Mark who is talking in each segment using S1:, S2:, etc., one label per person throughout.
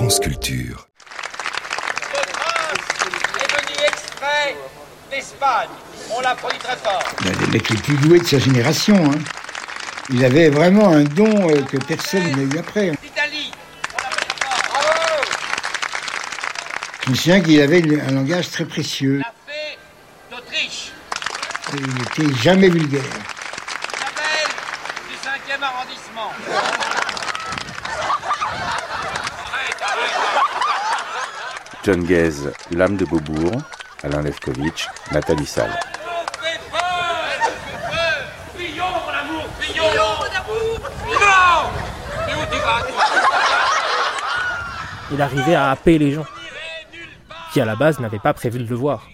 S1: France Culture.
S2: Le prince est venu exprès d'Espagne. On l'applaudit très fort.
S3: Le mec le plus doué de sa génération. Hein. Il avait vraiment un don que personne n'a eu après.
S2: D'Italie. On l'applaudit très fort. Bravo.
S3: Je me souviens qu'il avait un langage très précieux.
S2: La fée d'Autriche.
S3: Il n'était jamais vulgaire.
S2: Isabelle du 5e arrondissement.
S4: John Guez, L'âme de Beaubourg, Alain Lefkovitch, Nathalie Salle.
S2: Fillon, mon amour, Fillon, mon amour. Non. Mais où tu vas, toi?
S5: Il arrivait à happer les gens, qui à la base n'avaient pas prévu de le voir.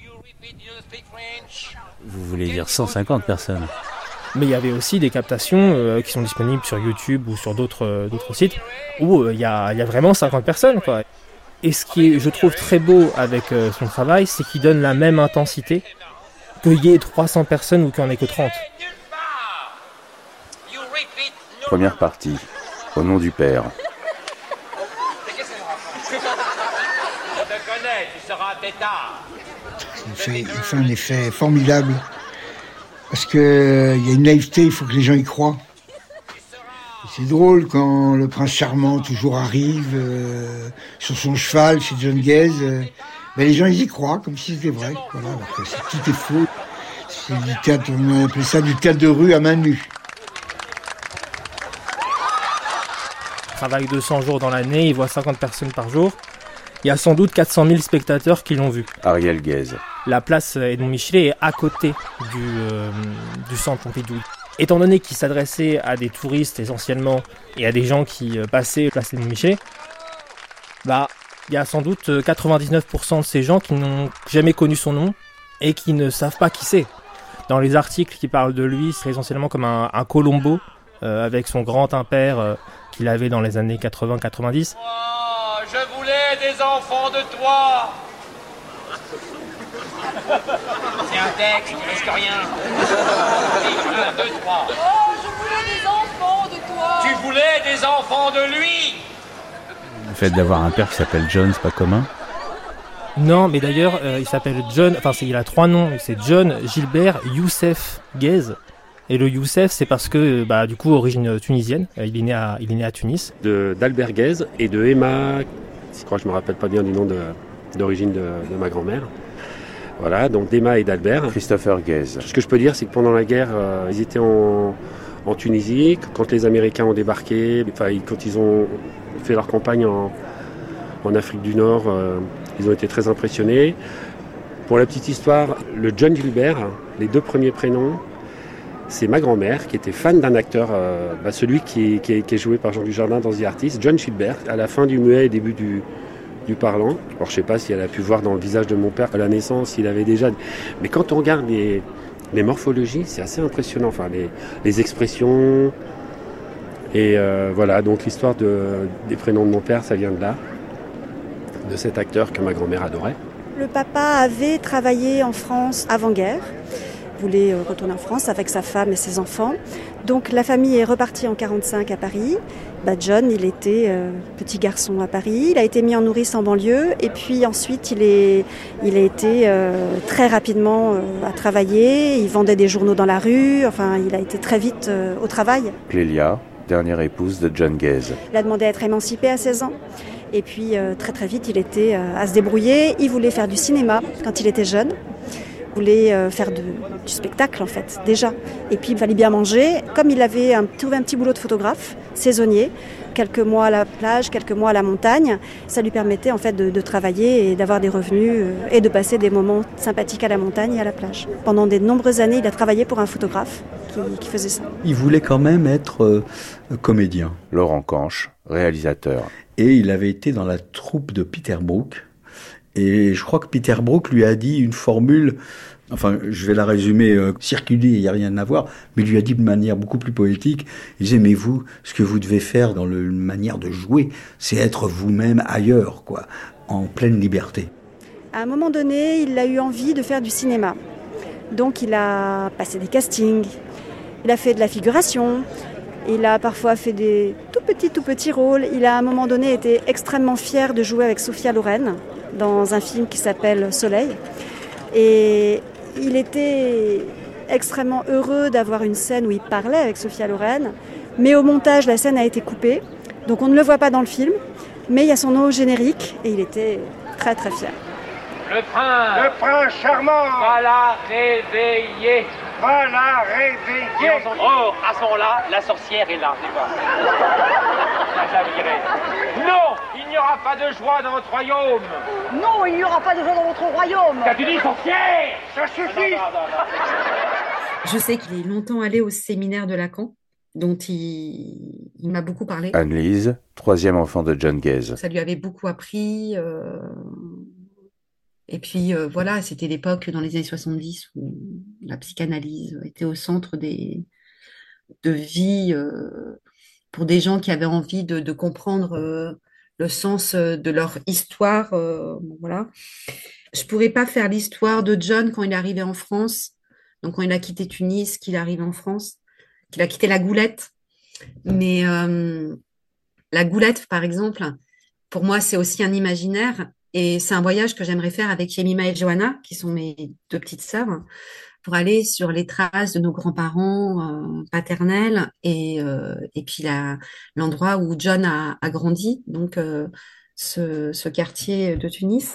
S6: Vous voulez dire 150 personnes?
S5: Mais il y avait aussi des captations qui sont disponibles sur YouTube ou sur d'autres sites où il y a vraiment 50 personnes, quoi. Et ce qui est, je trouve, très beau avec son travail, c'est qu'il donne la même intensité qu'il y ait 300 personnes ou qu'il n'y en ait que 30.
S4: Première partie, Au nom du Père.
S2: Je te connais, tu seras un tétard.
S3: Il fait un effet formidable. Parce qu'il y a une naïveté, il faut que les gens y croient. Et c'est drôle quand le prince charmant toujours arrive sur son cheval chez John Guez. Les gens ils y croient comme si c'était vrai. Voilà, alors que tout est faux. C'est du théâtre, on appelle ça du théâtre de rue à main nue.
S5: Il travaille 200 jours dans l'année, il voit 50 personnes par jour. Il y a sans doute 400 000 spectateurs qui l'ont vu.
S4: Ariel Guez.
S5: La place Edmond Michelet est à côté du centre Pompidou. Étant donné qu'il s'adressait à des touristes essentiellement et à des gens qui passaient place Edmond Michelet, il y a sans doute 99% de ces gens qui n'ont jamais connu son nom et qui ne savent pas qui c'est. Dans les articles qui parlent de lui, c'est essentiellement comme un Colombo avec son grand impair qu'il avait dans les années 80-90.
S2: Oh, je voulais des enfants de toi. C'est un texte, il risque rien. 1, 2, 3.
S7: Oh, je voulais des enfants de toi.
S2: Tu voulais des enfants de lui.
S6: Le fait d'avoir un père qui s'appelle John, c'est pas commun?
S5: Non, mais d'ailleurs, il s'appelle John, il a 3 noms, c'est John Gilbert Youssef Guez. Et le Youssef, c'est parce que, du coup, origine tunisienne, il est né à Tunis.
S8: D'Albert Guez et de Emma, je crois que je me rappelle pas bien du nom d'origine de ma grand-mère. Voilà, donc d'Emma et d'Albert.
S4: Christopher Guez.
S8: Ce que je peux dire, c'est que pendant la guerre, ils étaient en Tunisie. Quand les Américains ont débarqué, quand ils ont fait leur campagne en Afrique du Nord, ils ont été très impressionnés. Pour la petite histoire, le John Gilbert, les 2 premiers prénoms, c'est ma grand-mère qui était fan d'un acteur, celui qui est joué par Jean Dujardin dans The Artist, John Gilbert, à la fin du muet et début du parlant. Alors je sais pas si elle a pu voir dans le visage de mon père à la naissance, il avait déjà... Mais quand on regarde les morphologies, c'est assez impressionnant, les expressions. Et voilà, donc l'histoire des prénoms de mon père, ça vient de là, de cet acteur que ma grand-mère adorait.
S9: Le papa avait travaillé en France avant-guerre. Voulait retourner en France avec sa femme et ses enfants. Donc la famille est repartie en 1945 à Paris. John, il était petit garçon à Paris. Il a été mis en nourrice en banlieue. Et puis ensuite, il a été très rapidement à travailler. Il vendait des journaux dans la rue. Il a été très vite au travail.
S4: Clélia, dernière épouse de John Guez.
S9: Il a demandé à être émancipé à 16 ans. Et puis très très vite, il était à se débrouiller. Il voulait faire du cinéma quand il était jeune. Il voulait faire du spectacle en fait, déjà. Et puis il fallait bien manger. Comme il avait trouvé un petit boulot de photographe, saisonnier, quelques mois à la plage, quelques mois à la montagne, ça lui permettait en fait de travailler et d'avoir des revenus et de passer des moments sympathiques à la montagne et à la plage. Pendant de nombreuses années, il a travaillé pour un photographe qui faisait ça.
S10: Il voulait quand même être comédien.
S4: Laurent Canche, réalisateur.
S10: Et il avait été dans la troupe de Peter Brook. Et je crois que Peter Brook lui a dit une formule, je vais la résumer, circuler, il n'y a rien à voir, mais il lui a dit de manière beaucoup plus poétique. Il disait, mais vous, ce que vous devez faire dans la manière de jouer, c'est être vous-même ailleurs, en pleine liberté.
S9: À un moment donné, il a eu envie de faire du cinéma. Donc il a passé des castings, il a fait de la figuration, il a parfois fait des tout petit rôle. Il a à un moment donné été extrêmement fier de jouer avec Sophia Loren dans un film qui s'appelle Soleil. Et il était extrêmement heureux d'avoir une scène où il parlait avec Sophia Loren. Mais au montage, la scène a été coupée. Donc on ne le voit pas dans le film. Mais il y a son nom au générique et il était très très fier.
S2: Le prince charmant va la réveiller. Oh, à ce moment-là, la sorcière est là, c'est quoi? Non, il n'y aura pas de joie dans votre royaume.
S7: Non, il n'y aura pas de joie dans votre royaume.
S2: Qu'as-tu dit, sorcière? Ça suffit.
S1: Je sais qu'il est longtemps allé au séminaire de Lacan, dont il m'a beaucoup parlé.
S4: Anne-Lise, 3e enfant de John Guez.
S1: Ça lui avait beaucoup appris. Et puis voilà, c'était l'époque dans les années 70 où la psychanalyse était au centre de vie pour des gens qui avaient envie de comprendre le sens de leur histoire. Voilà. Je pourrais pas faire l'histoire de John quand il est arrivé en France, donc quand il a quitté Tunis, qu'il est arrivé en France, qu'il a quitté la Goulette. Mais la Goulette, par exemple, pour moi, c'est aussi un imaginaire. Et c'est un voyage que j'aimerais faire avec Yemima et Johanna, qui sont mes 2 petites sœurs, pour aller sur les traces de nos grands-parents paternels et puis l'endroit où John a grandi, donc ce quartier de Tunis.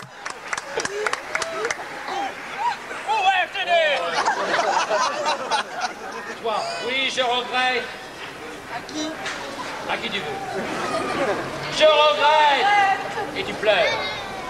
S2: Toi, oui, je regrette. À qui? À qui tu veux? Je regrette. Et tu pleures.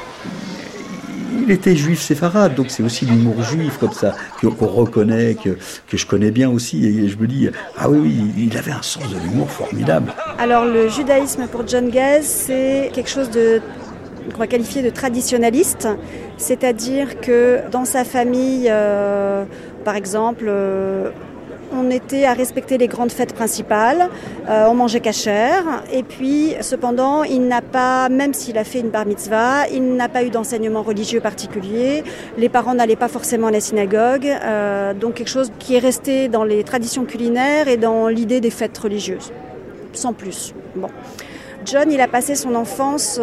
S10: Il était juif séfarade, donc c'est aussi l'humour juif comme ça, qu'on reconnaît, que je connais bien aussi. Et je me dis, ah oui, il avait un sens de l'humour formidable.
S9: Alors le judaïsme pour John Guez, c'est quelque chose qu'on va qualifier de traditionnaliste, c'est-à-dire que dans sa famille, par exemple, on était à respecter les grandes fêtes principales, on mangeait kasher, et puis cependant, il n'a pas, même s'il a fait une bar mitzvah, il n'a pas eu d'enseignement religieux particulier, les parents n'allaient pas forcément à la synagogue, donc quelque chose qui est resté dans les traditions culinaires et dans l'idée des fêtes religieuses, sans plus. Bon. John, il a passé son enfance...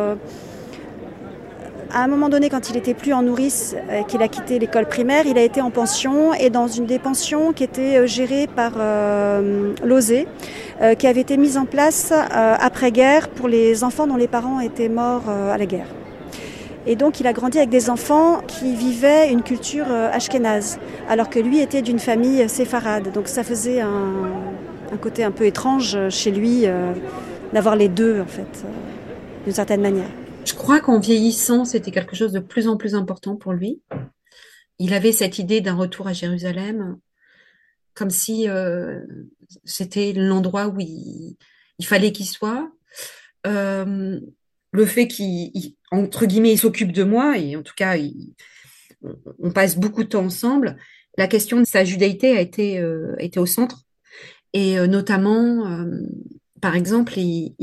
S9: À un moment donné, quand il était plus en nourrice, qu'il a quitté l'école primaire, il a été en pension et dans une des pensions qui était gérée par l'OSE, qui avait été mise en place après-guerre pour les enfants dont les parents étaient morts à la guerre. Et donc il a grandi avec des enfants qui vivaient une culture ashkénaze, alors que lui était d'une famille séfarade. Donc ça faisait un côté un peu étrange chez lui d'avoir les deux, en fait, d'une certaine manière.
S1: Je crois qu'en vieillissant, c'était quelque chose de plus en plus important pour lui. Il avait cette idée d'un retour à Jérusalem, comme si c'était l'endroit où il fallait qu'il soit. Le fait entre guillemets, il s'occupe de moi, et en tout cas, on passe beaucoup de temps ensemble. La question de sa judaïté a été au centre. Et notamment, par exemple,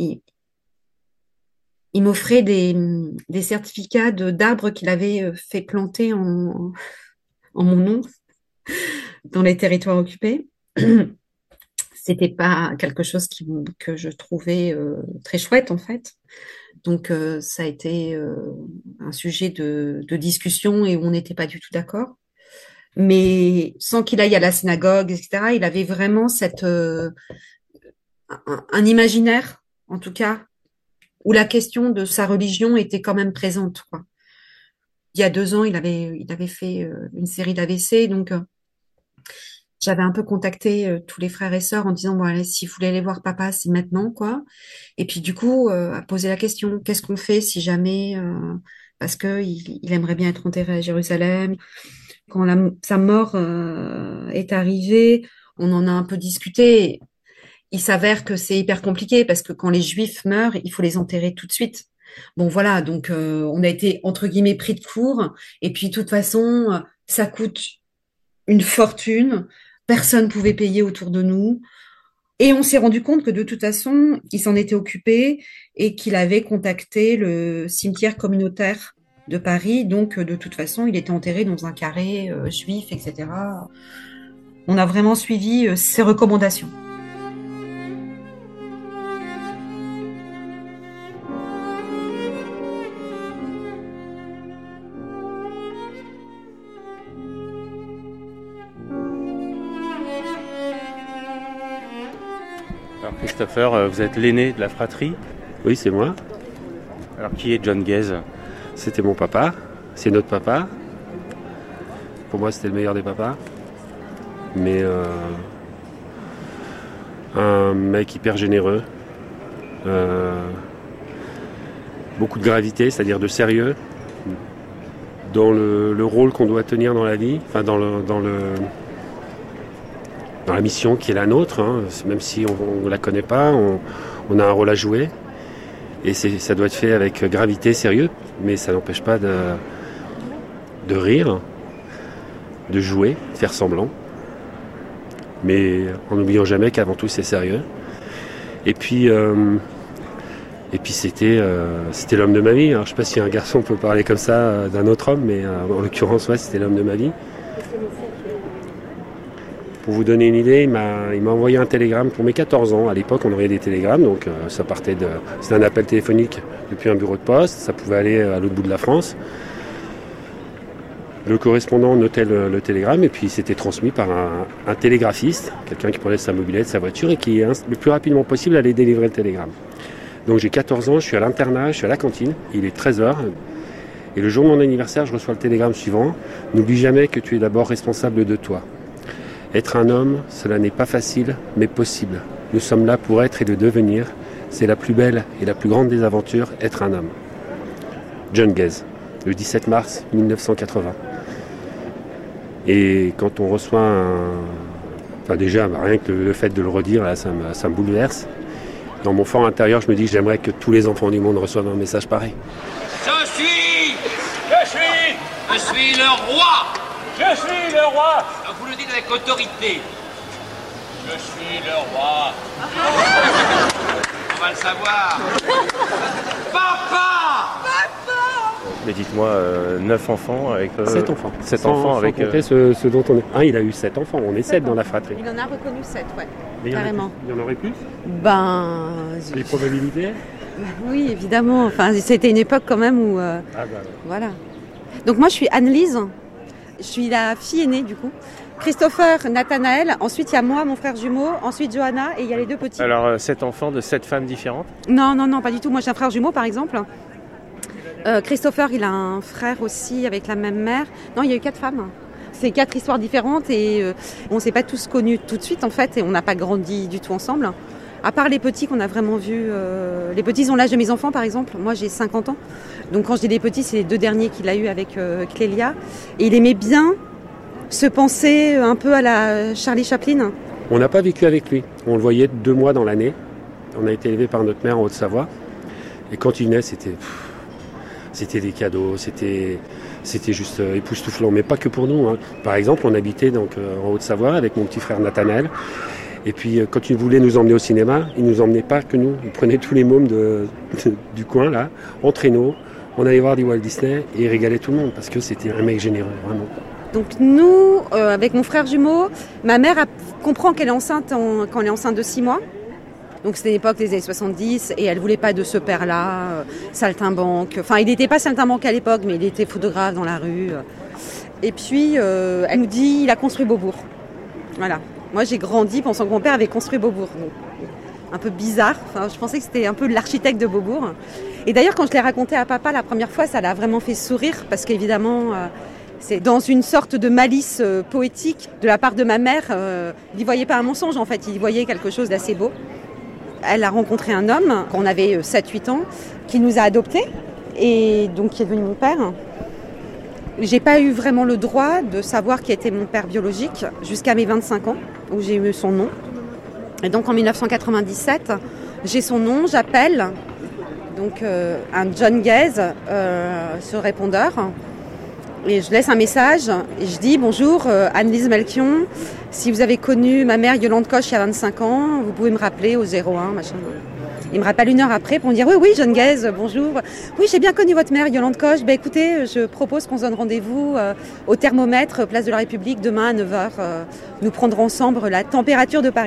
S1: il m'offrait des certificats d'arbres qu'il avait fait planter en mon nom dans les territoires occupés. C'était pas quelque chose que je trouvais très chouette en fait. Donc ça a été un sujet de discussion et où on n'était pas du tout d'accord. Mais sans qu'il aille à la synagogue, etc., il avait vraiment un imaginaire, en tout cas, où la question de sa religion était quand même présente, quoi. Il y a 2 ans, il avait fait une série d'AVC, donc j'avais un peu contacté tous les frères et sœurs en disant, bon, allez, si vous voulez aller voir papa, c'est maintenant, quoi. Et puis du coup, à poser la question, qu'est-ce qu'on fait si jamais, parce que il aimerait bien être enterré à Jérusalem. Quand sa mort est arrivée, on en a un peu discuté. Il s'avère que c'est hyper compliqué parce que quand les Juifs meurent, il faut les enterrer tout de suite. Bon, voilà, donc on a été, entre guillemets, pris de court. Et puis, de toute façon, ça coûte une fortune. Personne ne pouvait payer autour de nous. Et on s'est rendu compte que de toute façon, il s'en était occupé et qu'il avait contacté le cimetière communautaire de Paris. Donc, de toute façon, il était enterré dans un carré juif, etc. On a vraiment suivi ses recommandations.
S4: Christopher, vous êtes l'aîné de la fratrie.
S8: Oui, c'est moi.
S4: Alors qui est John Guez?
S8: C'était mon papa, c'est notre papa. Pour moi, c'était le meilleur des papas. Mais un mec hyper généreux. Beaucoup de gravité, c'est-à-dire de sérieux. Dans le rôle qu'on doit tenir dans la vie, enfin dans la mission qui est la nôtre, hein. Même si on ne la connaît pas, on a un rôle à jouer. Et ça doit être fait avec gravité, sérieux, mais ça n'empêche pas de rire, de jouer, de faire semblant. Mais en n'oubliant jamais qu'avant tout c'est sérieux. Et puis c'était l'homme de ma vie. Alors, je ne sais pas si un garçon peut parler comme ça d'un autre homme, mais en l'occurrence, ouais, c'était l'homme de ma vie. Pour vous donner une idée, il m'a envoyé un télégramme pour mes 14 ans. À l'époque, on envoyait des télégrammes, donc ça partait c'était un appel téléphonique depuis un bureau de poste, ça pouvait aller à l'autre bout de la France. Le correspondant notait le télégramme et puis c'était transmis par un télégraphiste, quelqu'un qui prenait sa mobilette, sa voiture et qui, le plus rapidement possible, allait délivrer le télégramme. Donc j'ai 14 ans, je suis à l'internat, je suis à la cantine, il est 13h. Et le jour de mon anniversaire, je reçois le télégramme suivant. N'oublie jamais que tu es d'abord responsable de toi. Être un homme, cela n'est pas facile, mais possible. Nous sommes là pour être et de devenir. C'est la plus belle et la plus grande des aventures, être un homme. John Guez, le 17 mars 1980. Et quand on reçoit Enfin déjà, rien que le fait de le redire, là, ça me bouleverse. Dans mon fort intérieur, je me dis que j'aimerais que tous les enfants du monde reçoivent un message pareil.
S2: Je suis le roi. Je suis le roi. Donc vous le dites avec autorité. Je suis le roi. On va le savoir. Papa.
S5: Mais dites-moi, 9 enfants avec...
S8: 7 enfants.
S5: 7 enfants avec...
S8: Sans compter ce dont on est... il a eu 7 enfants, on est 7 dans la fratrie.
S1: Il en a reconnu 7, ouais.
S8: Mais
S1: carrément.
S8: Il y en aurait plus?
S1: Les
S8: probabilités?
S1: Oui, évidemment. Enfin, c'était une époque quand même où... Voilà. Donc moi, je suis Anne-Lise. Je suis la fille aînée, du coup. Christopher, Nathanaël. Ensuite, il y a moi, mon frère jumeau. Ensuite, Johanna. Et il y a les 2 petits.
S5: Alors, 7 enfants de 7 femmes différentes?
S1: Non, pas du tout. Moi, j'ai un frère jumeau, par exemple. Christopher, il a un frère aussi avec la même mère. Non, il y a eu 4 femmes. C'est 4 histoires différentes et on ne s'est pas tous connus tout de suite en fait et on n'a pas grandi du tout ensemble. À part les petits qu'on a vraiment vus. Les petits ont l'âge de mes enfants par exemple. Moi j'ai 50 ans. Donc quand je dis les petits, c'est les 2 derniers qu'il a eu avec Clélia. Et il aimait bien se penser un peu à la Charlie Chaplin.
S8: On n'a pas vécu avec lui. On le voyait 2 mois dans l'année. On a été élevé par notre mère en Haute-Savoie. Et quand il venait, c'était des cadeaux, c'était juste époustouflant, mais pas que pour nous. Hein. Par exemple, on habitait donc en Haute-Savoie avec mon petit frère Nathanaël. Et puis, quand il voulait nous emmener au cinéma, il nous emmenait pas que nous. Il prenait tous les mômes du coin, là, en traîneau. On allait voir du Walt Disney et il régalait tout le monde parce que c'était un mec généreux, vraiment.
S1: Donc nous, avec mon frère jumeau, ma mère comprend qu'elle est enceinte quand elle est enceinte de 6 mois. Donc c'était l'époque des années 70 et elle voulait pas de ce père-là, saltimbanque. Enfin, il n'était pas saltimbanque à l'époque, mais il était photographe dans la rue. Et puis, elle nous dit, il a construit Beaubourg. Voilà. Moi, j'ai grandi pensant que mon père avait construit Beaubourg. Donc, un peu bizarre. Enfin, je pensais que c'était un peu l'architecte de Beaubourg. Et d'ailleurs, quand je l'ai raconté à papa la première fois, ça l'a vraiment fait sourire parce qu'évidemment, c'est dans une sorte de malice poétique de la part de ma mère. Il n'y voyait pas un mensonge, en fait. Il y voyait quelque chose d'assez beau. Elle a rencontré un homme, quand on avait 7-8 ans, qui nous a adoptés et donc qui est devenu mon père. J'ai pas eu vraiment le droit de savoir qui était mon père biologique jusqu'à mes 25 ans, où j'ai eu son nom. Et donc en 1997, j'ai son nom, j'appelle donc un John Guez sur répondeur. Et je laisse un message et je dis « Bonjour, Anne-Lise Melchion, si vous avez connu ma mère Yolande Coche il y a 25 ans, vous pouvez me rappeler au 01, machin. » Il me rappelle 1 heure après pour me dire « Oui, John Guez, bonjour. Oui, j'ai bien connu votre mère Yolande Coche. Ben, écoutez, je propose qu'on se donne rendez-vous au thermomètre, place de la République, demain à 9h. Nous prendrons ensemble la température de Paris. »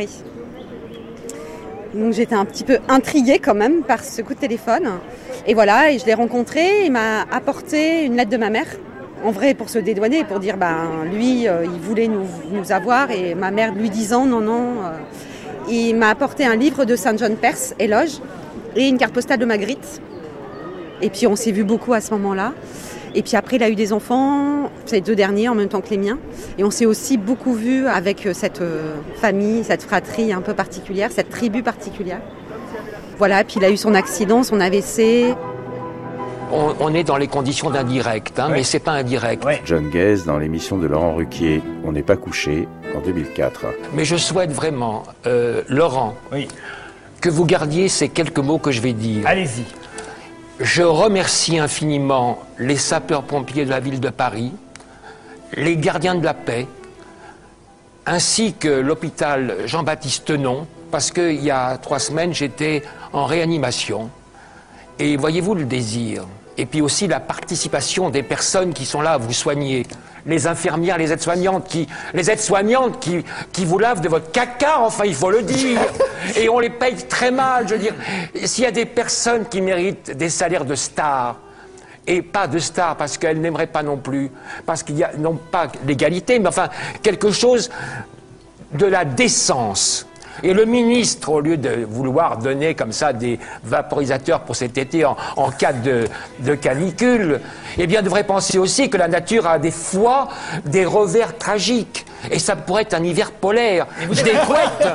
S1: Donc j'étais un petit peu intriguée quand même par ce coup de téléphone. Et voilà, et je l'ai rencontré, il m'a apporté une lettre de ma mère. En vrai, pour se dédouaner, pour dire, lui, il voulait nous avoir, et ma mère lui disant non. il m'a apporté un livre de Saint John Perse, Éloge, et une carte postale de Magritte. Et puis on s'est vu beaucoup à ce moment-là. Et puis après, il a eu des enfants, ces 2 derniers en même temps que les miens. Et on s'est aussi beaucoup vu avec cette famille, cette fratrie un peu particulière, cette tribu particulière. Voilà, puis il a eu son accident, son AVC.
S2: On est dans les conditions d'un direct, hein, mais c'est pas un direct.
S4: John Guez dans l'émission de Laurent Ruquier, On n'est pas couché, en 2004.
S2: Mais je souhaite vraiment, Laurent, que vous gardiez ces quelques mots que je vais dire.
S11: Allez-y.
S2: Je remercie infiniment les sapeurs-pompiers de la ville de Paris, les gardiens de la paix, ainsi que l'hôpital Jean-Baptiste Tenon, parce qu'il y a 3 semaines, j'étais en réanimation. Et voyez-vous le désir, et puis aussi la participation des personnes qui sont là à vous soigner, les infirmières, les aides-soignantes qui vous lavent de votre caca, enfin il faut le dire, et on les paye très mal, je veux dire. S'il y a des personnes qui méritent des salaires de stars, et pas de stars parce qu'elles n'aimeraient pas non plus, parce qu'il y a non pas l'égalité, mais enfin quelque chose de la décence. Et le ministre, au lieu de vouloir donner comme ça des vaporisateurs pour cet été en cas de canicule, eh bien devrait penser aussi que la nature a des fois des revers tragiques. Et ça pourrait être un hiver polaire. Des couettes.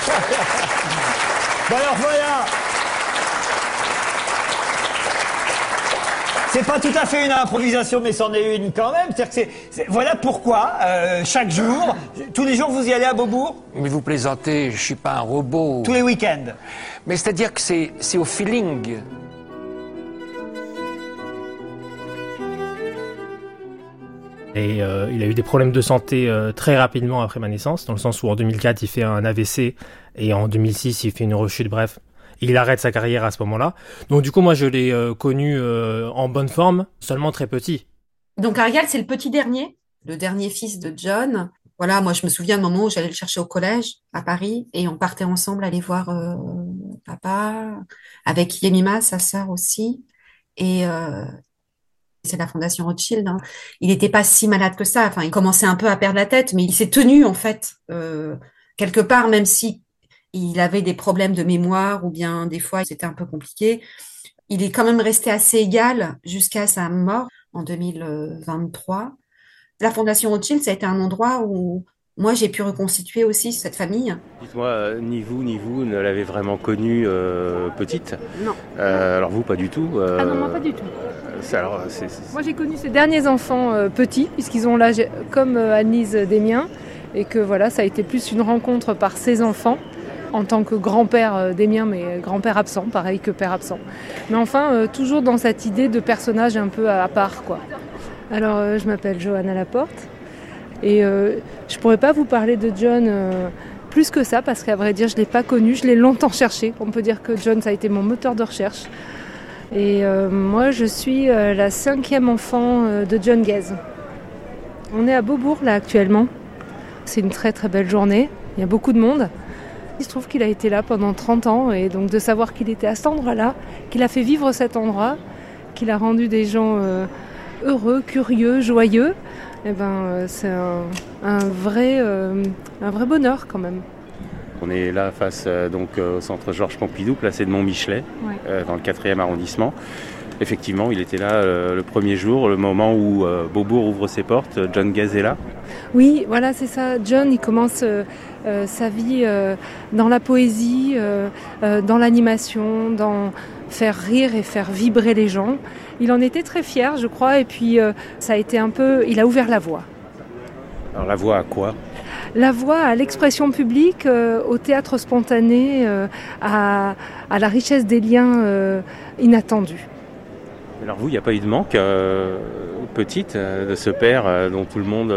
S11: Bon alors voilà. C'est pas tout à fait une improvisation, mais c'en est une quand même. C'est-à-dire que voilà pourquoi, chaque jour, tous les jours, vous y allez à Beaubourg ?
S2: Mais vous plaisantez, je suis pas un robot.
S11: Tous les week-ends.
S2: Mais c'est-à-dire que c'est au feeling.
S5: Et il a eu des problèmes de santé très rapidement après ma naissance, dans le sens où en 2004, il fait un AVC, et en 2006, il fait une rechute, bref. Il arrête sa carrière à ce moment-là. Donc du coup, moi, je l'ai connu en bonne forme, seulement très petit.
S1: Donc Ariel, c'est le petit dernier, le dernier fils de John. Voilà, moi, je me souviens d'un moment où j'allais le chercher au collège à Paris et on partait ensemble aller voir papa, avec Yemima, sa sœur aussi. Et c'est la Fondation Rothschild. Hein. Il n'était pas si malade que ça. Enfin, il commençait un peu à perdre la tête, mais il s'est tenu en fait quelque part, même si il avait des problèmes de mémoire ou bien des fois c'était un peu compliqué. Il est quand même resté assez égal jusqu'à sa mort en 2023. La Fondation Rothschild, ça a été un endroit où moi j'ai pu reconstituer aussi cette famille.
S6: Dites-moi, ni vous ne l'avez vraiment connue petite ?
S12: Non.
S6: Alors vous, pas du tout
S12: Ah non, moi pas du tout.
S6: Alors,
S12: Moi j'ai connu ces derniers enfants petits, puisqu'ils ont l'âge comme Annelise des miens, et que voilà, ça a été plus une rencontre par ces enfants. En tant que grand-père des miens, mais grand-père absent, pareil que père absent. Mais enfin, toujours dans cette idée de personnage un peu à part, quoi. Alors, je m'appelle Johanna Laporte, et je pourrais pas vous parler de John plus que ça, parce qu'à vrai dire, je l'ai pas connu, je l'ai longtemps cherché. On peut dire que John, ça a été mon moteur de recherche. Et moi, je suis la 5e enfant de John Guez. On est à Beaubourg, là, actuellement. C'est une très très belle journée, il y a beaucoup de monde. Il se trouve qu'il a été là pendant 30 ans et donc de savoir qu'il était à cet endroit-là, qu'il a fait vivre cet endroit, qu'il a rendu des gens heureux, curieux, joyeux, eh ben, c'est un vrai bonheur quand même.
S6: On est là face donc au centre Georges Pompidou, placé de Montmichelet, dans le 4e arrondissement. Effectivement, il était là le premier jour, le moment où Beaubourg ouvre ses portes. John Guez est là.
S12: Oui, voilà, c'est ça. John, il commence sa vie dans la poésie, dans l'animation, dans faire rire et faire vibrer les gens. Il en était très fier, je crois, et puis ça a été un peu... Il a ouvert la voie.
S6: Alors la voie à quoi ?
S12: La voie à l'expression publique, au théâtre spontané, à la richesse des liens inattendus.
S6: Alors vous, il n'y a pas eu de manque, petite, de ce père dont tout le monde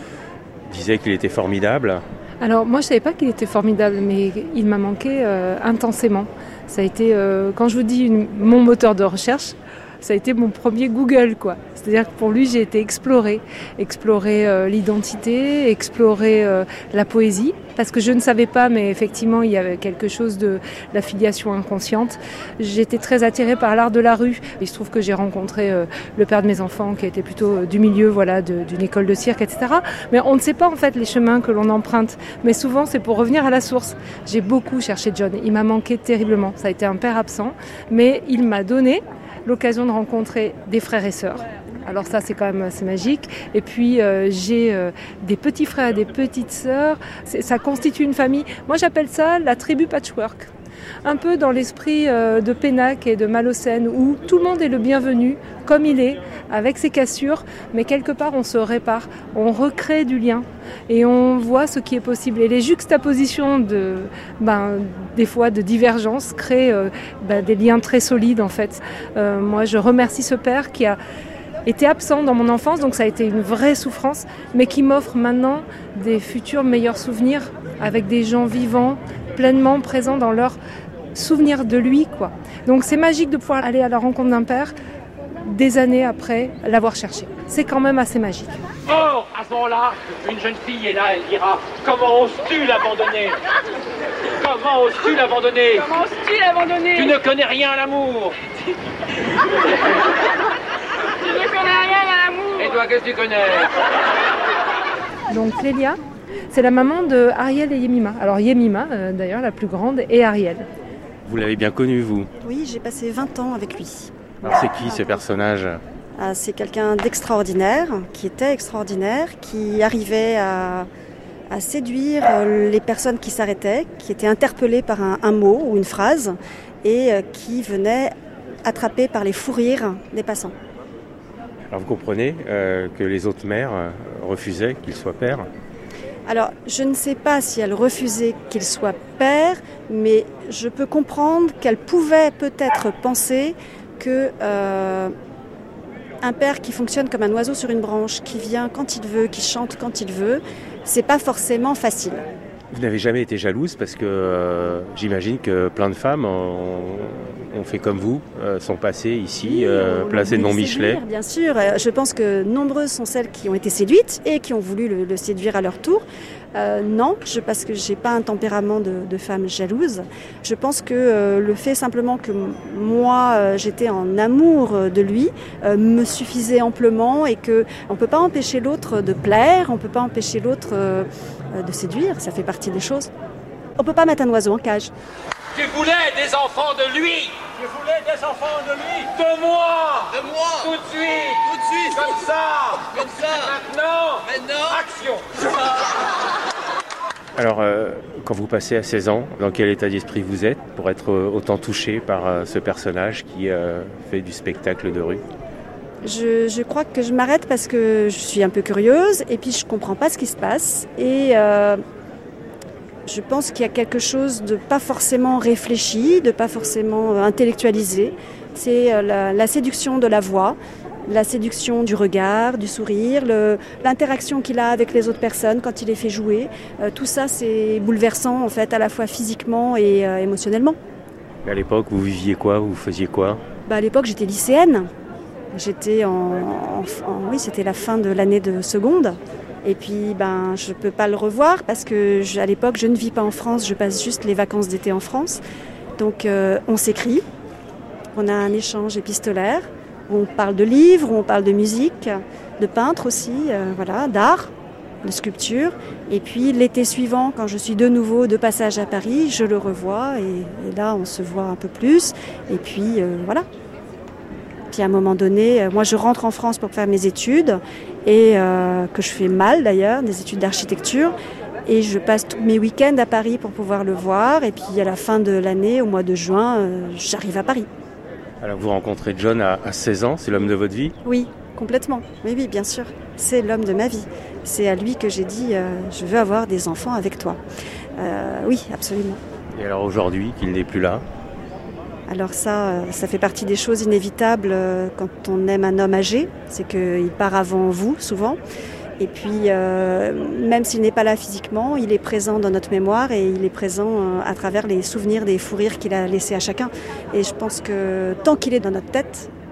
S6: disait qu'il était formidable ?
S12: Alors moi, je ne savais pas qu'il était formidable, mais il m'a manqué intensément. Ça a été, quand je vous dis mon moteur de recherche, ça a été mon premier Google, quoi. C'est-à-dire que pour lui, j'ai été explorer l'identité, explorer la poésie, parce que je ne savais pas, mais effectivement, il y avait quelque chose de la filiation inconsciente. J'étais très attirée par l'art de la rue. Il se trouve que j'ai rencontré le père de mes enfants, qui était plutôt du milieu, voilà, d'une école de cirque, etc. Mais on ne sait pas, en fait, les chemins que l'on emprunte. Mais souvent, c'est pour revenir à la source. J'ai beaucoup cherché John. Il m'a manqué terriblement. Ça a été un père absent, mais il m'a donné l'occasion de rencontrer des frères et sœurs. Alors ça, c'est quand même assez magique. Et puis, j'ai des petits frères et des petites sœurs. Ça constitue une famille. Moi, j'appelle ça la tribu patchwork. Un peu dans l'esprit de Pénac et de Malocène, où tout le monde est le bienvenu, comme il est, avec ses cassures, mais quelque part, on se répare, on recrée du lien et on voit ce qui est possible. Et les juxtapositions des fois de divergences créent des liens très solides, en fait. Moi, je remercie ce père qui a été absent dans mon enfance, donc ça a été une vraie souffrance, mais qui m'offre maintenant des futurs meilleurs souvenirs avec des gens vivants, pleinement présents dans leurs souvenirs de lui, quoi. Donc c'est magique de pouvoir aller à la rencontre d'un père des années après l'avoir cherché. C'est quand même assez magique.
S13: Or, à ce moment-là, une jeune fille est là, elle dira « Comment oses-tu l'abandonner ? Comment oses-tu l'abandonner ?
S14: Comment oses-tu l'abandonner ?
S13: Tu ne connais rien à l'amour !»
S14: Tu ne connais rien à l'amour.
S13: Et toi, qu'est-ce que tu connais ?
S12: Donc Clélia, c'est la maman de Ariel et Yemima. Alors Yemima, d'ailleurs, la plus grande, et Ariel.
S6: Vous l'avez bien connu, vous ?
S9: Oui, j'ai passé 20 ans avec lui.
S6: Alors c'est qui ce personnage ?
S9: C'est quelqu'un d'extraordinaire, qui était extraordinaire, qui arrivait à séduire les personnes qui s'arrêtaient, qui étaient interpellées par un mot ou une phrase, et qui venait attraper par les fous rires des passants.
S6: Alors vous comprenez que les autres mères refusaient qu'il soit père ?
S9: Alors, je ne sais pas si elle refusait qu'il soit père, mais je peux comprendre qu'elle pouvait peut-être penser que un père qui fonctionne comme un oiseau sur une branche, qui vient quand il veut, qui chante quand il veut, c'est pas forcément facile.
S6: Vous n'avez jamais été jalouse parce que j'imagine que plein de femmes ont fait comme vous, sont passées ici, placées de Montmichelet.
S9: Bien sûr, je pense que nombreuses sont celles qui ont été séduites et qui ont voulu le séduire à leur tour. Non, parce que j'ai pas un tempérament de femme jalouse. Je pense que le fait simplement que moi j'étais en amour de lui me suffisait amplement et que on peut pas empêcher l'autre de plaire, on peut pas empêcher l'autre de séduire, ça fait partie des choses. On peut pas mettre un oiseau en cage.
S13: Tu voulais des enfants de lui. Tu voulais des enfants de lui. De moi.
S15: De moi.
S13: Tout de suite.
S15: Tout de suite.
S13: Comme ça.
S15: Comme ça.
S13: Maintenant. Action.
S6: Alors, quand vous passez à 16 ans, dans quel état d'esprit vous êtes pour être autant touché par ce personnage qui fait du spectacle de rue ?
S9: Je crois que je m'arrête parce que je suis un peu curieuse et puis je comprends pas ce qui se passe et je pense qu'il y a quelque chose de pas forcément réfléchi, de pas forcément intellectualisé. C'est la séduction de la voix, la séduction du regard, du sourire, l'interaction qu'il a avec les autres personnes quand il les fait jouer. Tout ça, c'est bouleversant en fait, à la fois physiquement et émotionnellement.
S6: Mais à l'époque, vous viviez quoi ? Vous faisiez quoi ?
S9: À l'époque, j'étais lycéenne. J'étais oui, c'était la fin de l'année de seconde. Et puis, je peux pas le revoir parce que à l'époque, je ne vis pas en France. Je passe juste les vacances d'été en France. Donc, on s'écrit. On a un échange épistolaire. On parle de livres, on parle de musique, de peintre aussi, d'art, de sculpture. Et puis, l'été suivant, quand je suis de nouveau de passage à Paris, je le revois. Et là, on se voit un peu plus. Et puis, voilà. Puis à un moment donné, moi je rentre en France pour faire mes études et que je fais mal d'ailleurs, des études d'architecture et je passe tous mes week-ends à Paris pour pouvoir le voir et puis à la fin de l'année, au mois de juin, j'arrive à Paris.
S6: Alors vous rencontrez John à 16 ans, c'est l'homme de votre vie ?
S9: Oui, complètement. Oui, bien sûr, c'est l'homme de ma vie. C'est à lui que j'ai dit je veux avoir des enfants avec toi. Oui, absolument.
S6: Et alors aujourd'hui qu'il n'est plus là ?
S9: Alors ça fait partie des choses inévitables quand on aime un homme âgé, c'est qu'il part avant vous souvent. Et puis même s'il n'est pas là physiquement, il est présent dans notre mémoire et il est présent à travers les souvenirs des fous rires qu'il a laissés à chacun. Et je pense que tant qu'il est dans notre tête,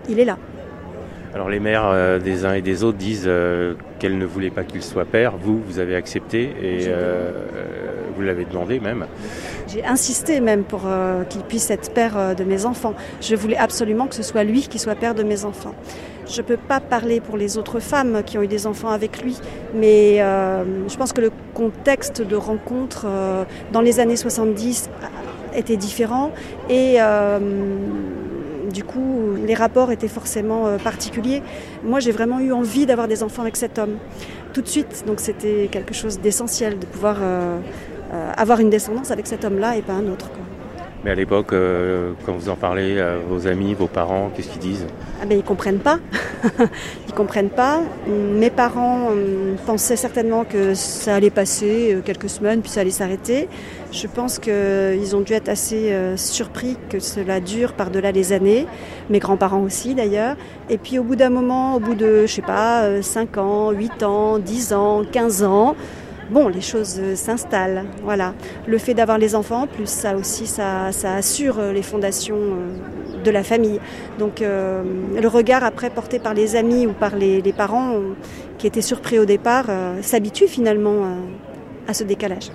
S9: il est là.
S6: Alors les mères des uns et des autres disent qu'elles ne voulaient pas qu'il soit père. Vous avez accepté et vous l'avez demandé même.
S9: J'ai insisté même pour qu'il puisse être père de mes enfants. Je voulais absolument que ce soit lui qui soit père de mes enfants. Je ne peux pas parler pour les autres femmes qui ont eu des enfants avec lui, mais je pense que le contexte de rencontre dans les années 70 était différent et du coup les rapports étaient forcément particuliers. Moi j'ai vraiment eu envie d'avoir des enfants avec cet homme tout de suite, donc c'était quelque chose d'essentiel de pouvoir avoir une descendance avec cet homme-là et pas un autre, quoi.
S6: Mais à l'époque, quand vous en parlez à vos amis, vos parents, qu'est-ce qu'ils disent ?
S9: Ah ben, ils comprennent pas. Ils comprennent pas. Mes parents pensaient certainement que ça allait passer quelques semaines, puis ça allait s'arrêter. Je pense qu'ils ont dû être assez surpris que cela dure par-delà les années. Mes grands-parents aussi, d'ailleurs. Et puis, au bout d'un moment, au bout de, 5 ans, 8 ans, 10 ans, 15 ans, bon, les choses s'installent, voilà. Le fait d'avoir les enfants, plus ça aussi, ça assure les fondations de la famille. Donc le regard après porté par les amis ou par les parents qui étaient surpris au départ s'habitue finalement à ce décalage.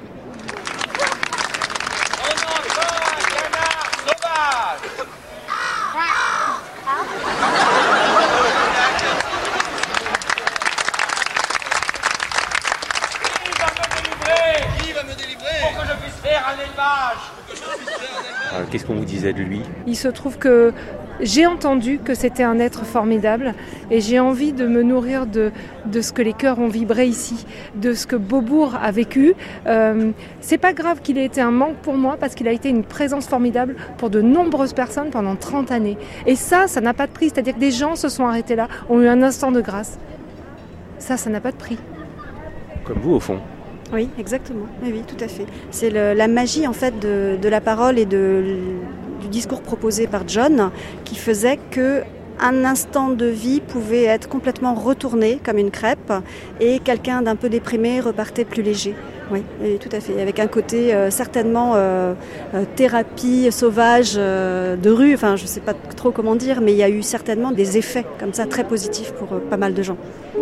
S6: Qu'est-ce qu'on vous disait de lui ?
S12: Il se trouve que j'ai entendu que c'était un être formidable et j'ai envie de me nourrir de ce que les cœurs ont vibré ici, de ce que Beaubourg a vécu. C'est pas grave qu'il ait été un manque pour moi parce qu'il a été une présence formidable pour de nombreuses personnes pendant 30 années. Et ça n'a pas de prix, c'est-à-dire que des gens se sont arrêtés là, ont eu un instant de grâce. Ça n'a pas de prix.
S6: Comme vous au fond.
S9: Oui, exactement. Oui, tout à fait. C'est la magie en fait de la parole et du discours proposé par John qui faisait que un instant de vie pouvait être complètement retourné comme une crêpe et quelqu'un d'un peu déprimé repartait plus léger. Oui, tout à fait. Avec un côté certainement thérapie sauvage de rue. Enfin, je ne sais pas trop comment dire, mais il y a eu certainement des effets comme ça très positifs pour pas mal de gens.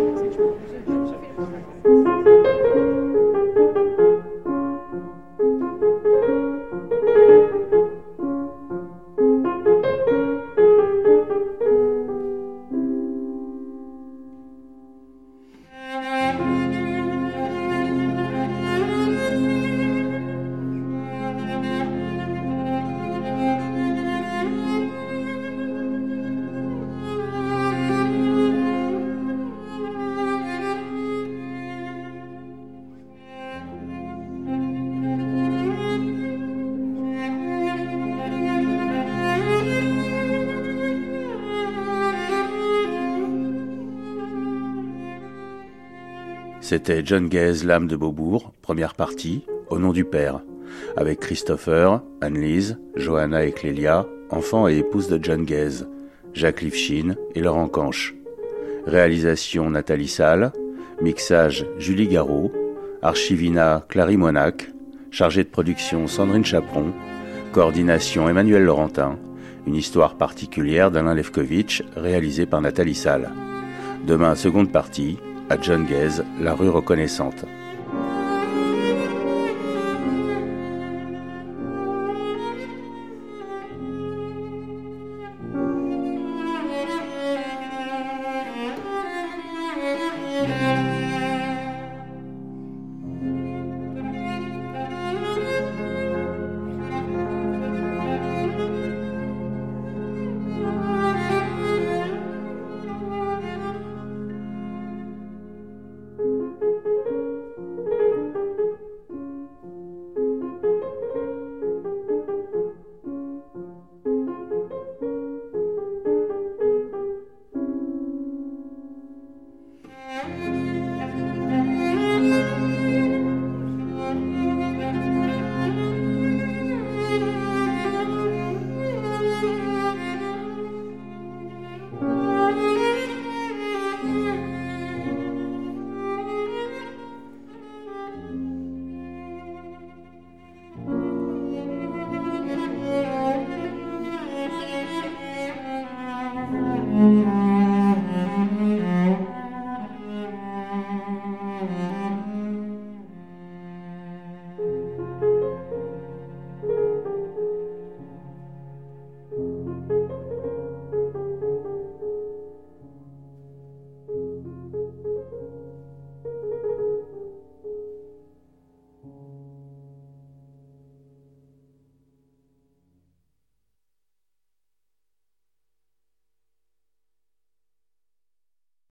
S4: C'était John Guez, l'âme de Beaubourg, première partie, Au nom du Père, avec Christopher, Anne-Lise, Johanna et Clélia, enfants et épouses de John Guez, Jacques Livchine et Laurent Canche. Réalisation Nathalie Salle, mixage Julie Garot, archivina Clary Monac, chargée de production Sandrine Chaperon, coordination Emmanuel Laurentin, une histoire particulière d'Alain Lefkovitch réalisée par Nathalie Salle. Demain, seconde partie, à John Guez, la rue reconnaissante.